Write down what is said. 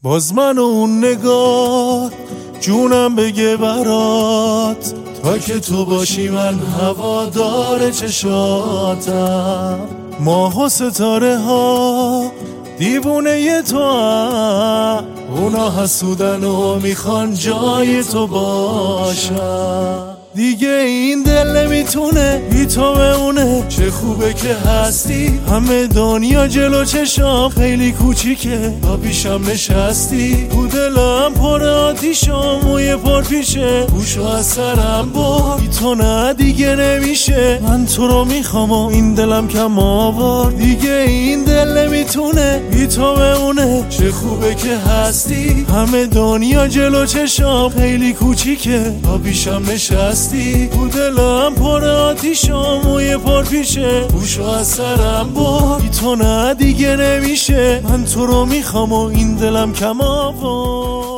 باز من و اون نگاه جونم بگه برات، تا که تو باشی من هوادار چشاتم. ماه و ستاره ها دیوونه تو هم، اونا حسودن و میخوان جای تو باشن. دیگه این دل نمیتونه بی تو بمونه، چه خوبه که هستی. همه دنیا جلو چشام خیلی کوچیکه، تا پیشم نشستی. تو دلم پر آتیش و موی پر پیشه، گوشو از سرم بر. بی تو نه دیگه نمیشه، من تو رو میخوام و این دلم کم آورد. دیگه این دل نمیتونه بی تو بمونه، چه خوبه که هستی. همه دنیا جلو چشام خیلی کوچیکه، تا پیشم نشستی. تو دلم پر آتیش و موی پر پیشه، گوشو از سرم بر. بی تو نه دیگه نمیشه، من تو رو میخوام و این دلم کم آورد.